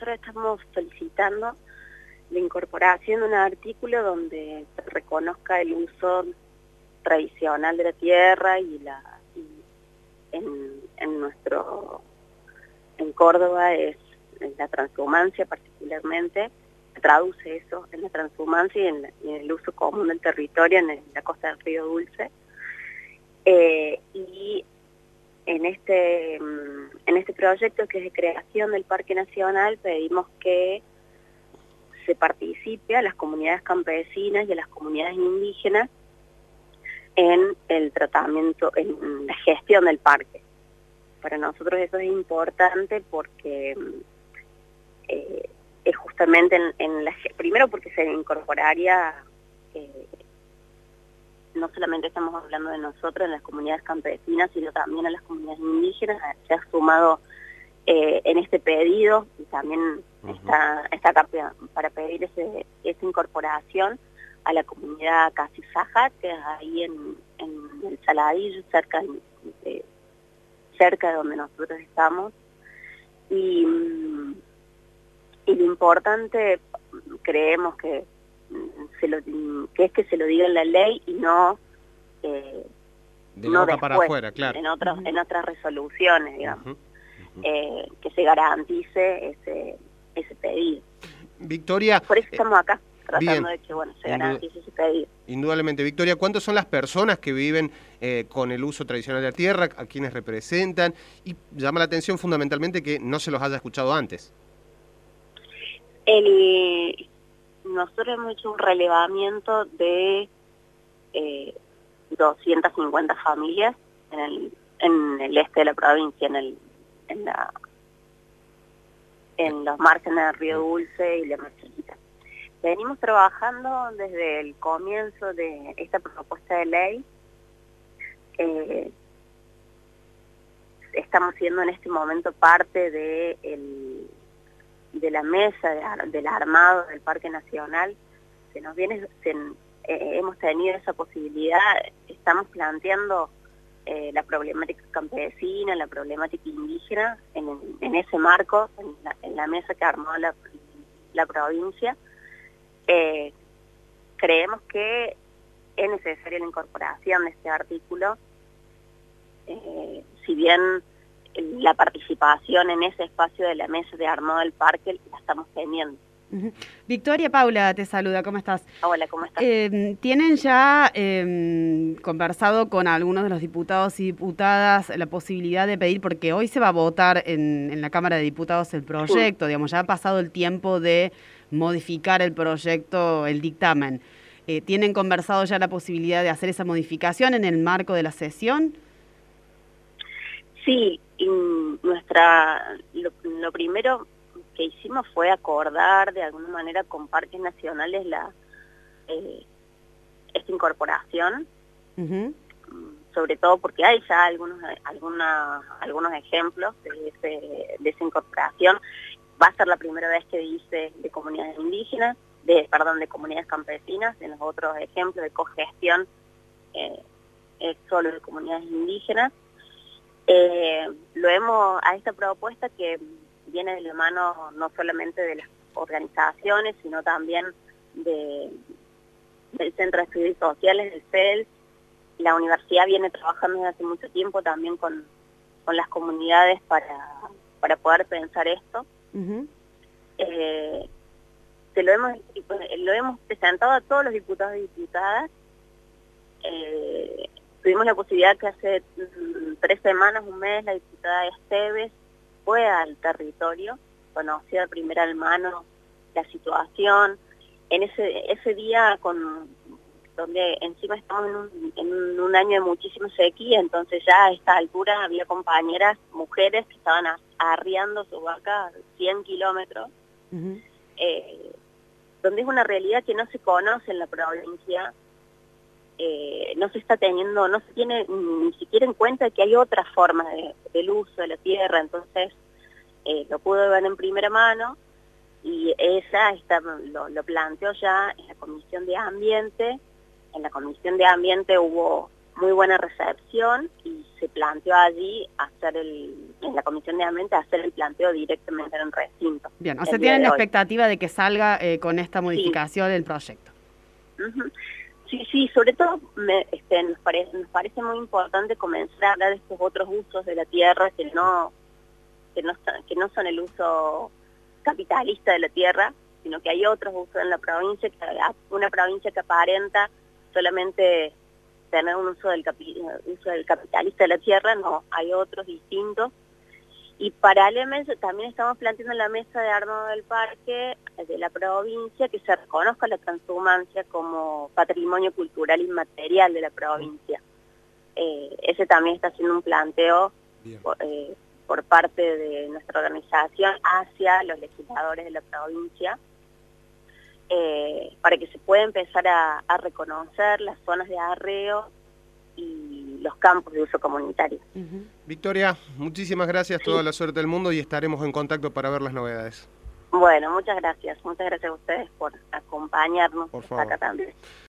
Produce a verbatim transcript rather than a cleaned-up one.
nosotros estamos solicitando la incorporación de un artículo donde se reconozca el uso tradicional de la tierra y la y en, en nuestro en Córdoba es en la transhumancia particularmente, se traduce eso en la transhumancia y en, la, y en el uso común del territorio en, el, en la costa del Río Dulce. Eh, y en este, en este proyecto que es de creación del Parque Nacional pedimos que se participe a las comunidades campesinas y a las comunidades indígenas en el tratamiento, en la gestión del parque. Para nosotros eso es importante porque eh, es justamente en, en la, primero porque se incorporaría, eh, no solamente estamos hablando de nosotros en las comunidades campesinas, sino también a las comunidades indígenas. Se ha sumado eh, en este pedido y también uh-huh. está, está acá para pedir ese, esa incorporación a la comunidad Casi Sajat, que es ahí en, en el Saladillo, cerca de, cerca de donde nosotros estamos. Y, y lo importante, creemos que, se lo, que es que se lo diga en la ley y no, eh, de no boca después, para afuera, claro. en, otros, uh-huh. en otras resoluciones, digamos, uh-huh. Uh-huh. Eh, que se garantice ese, ese pedido. Victoria... Por eso estamos acá. Tratando Bien. de que bueno, se garantice ese pedido. Indudablemente. Victoria, ¿cuántas son las personas que viven eh, con el uso tradicional de la tierra, a quienes representan? Y llama la atención fundamentalmente que no se los haya escuchado antes. El, nosotros hemos hecho un relevamiento de eh, doscientas cincuenta familias en el, en el este de la provincia, en, el, en, la, en los márgenes del Río Dulce y la Marchelita. Venimos trabajando desde el comienzo de esta propuesta de ley. Eh, estamos siendo en este momento parte de, el, de la mesa de, del armado del Parque Nacional. Se nos viene, se, eh, hemos tenido esa posibilidad, estamos planteando eh, la problemática campesina, la problemática indígena en, en ese marco, en la, en la mesa que armó la, la provincia. Eh, creemos que es necesaria la incorporación de este artículo, eh, si bien la participación en ese espacio de la mesa de armado del parque la estamos teniendo. Uh-huh. Victoria, Paula te saluda, ¿cómo estás? Hola, ¿cómo estás? Eh, ¿Tienen ya eh, conversado con algunos de los diputados y diputadas la posibilidad de pedir, porque hoy se va a votar en, en la Cámara de Diputados el proyecto, sí. digamos, ya ha pasado el tiempo de modificar el proyecto, el dictamen. Eh, ¿Tienen conversado ya la posibilidad de hacer esa modificación en el marco de la sesión? Sí, y nuestra lo, lo primero que hicimos fue acordar de alguna manera con parques nacionales la eh, esta incorporación, uh-huh. sobre todo porque hay ya algunos alguna, algunos ejemplos de, ese, de esa incorporación. Va a ser la primera vez que dice de comunidades indígenas, de perdón, de comunidades campesinas. En los otros ejemplos de cogestión eh, es solo de comunidades indígenas. Eh, lo hemos a esta propuesta que viene de la mano no solamente de las organizaciones, sino también de, del Centro de Estudios Sociales, del C E L S. La universidad viene trabajando desde hace mucho tiempo también con, con las comunidades para, para poder pensar esto. Uh-huh. eh, se lo hemos lo hemos presentado a todos los diputados y diputadas. Eh, tuvimos la posibilidad que hace mm, tres semanas, un mes, la diputada Esteves fue al territorio, conoció de primera mano la situación. En ese ese día, con donde encima estamos en un, en un año de muchísima sequía, entonces ya a esta altura había compañeras, mujeres, que estaban a, arriando su vaca cien kilómetros, uh-huh. eh, donde es una realidad que no se conoce en la provincia. Eh, no se está teniendo, no se tiene ni siquiera en cuenta que hay otras formas de, del uso de la tierra. Entonces eh, lo pudo ver en primera mano y ella está, lo, lo planteó ya en la Comisión de Ambiente. En la Comisión de Ambiente hubo muy buena recepción y se planteó allí hacer el, en la Comisión de Ambiente hacer el planteo directamente en el recinto. Bien, o sea, tienen la expectativa de que salga eh, con esta modificación sí. el proyecto. Uh-huh. Sí, sí, sobre todo me, este, nos, parece, nos parece muy importante comenzar a hablar de estos otros usos de la tierra que no, que no, que no son el uso capitalista de la tierra, sino que hay otros usos en la provincia, que una provincia que aparenta solamente tener un uso del, capi, uso del capitalista de la tierra, no, hay otros distintos. Y paralelamente también estamos planteando en la mesa de armado del parque de la provincia que se reconozca la transhumancia como patrimonio cultural inmaterial de la provincia. Eh, ese también está haciendo un planteo por, eh, por parte de nuestra organización hacia los legisladores de la provincia, eh, para que se pueda empezar a, a reconocer las zonas de arreo y los campos de uso comunitario. Uh-huh. Victoria, muchísimas gracias, sí. Toda la suerte del mundo y estaremos en contacto para ver las novedades. Bueno, muchas gracias, muchas gracias a ustedes por acompañarnos por favor. Acá también.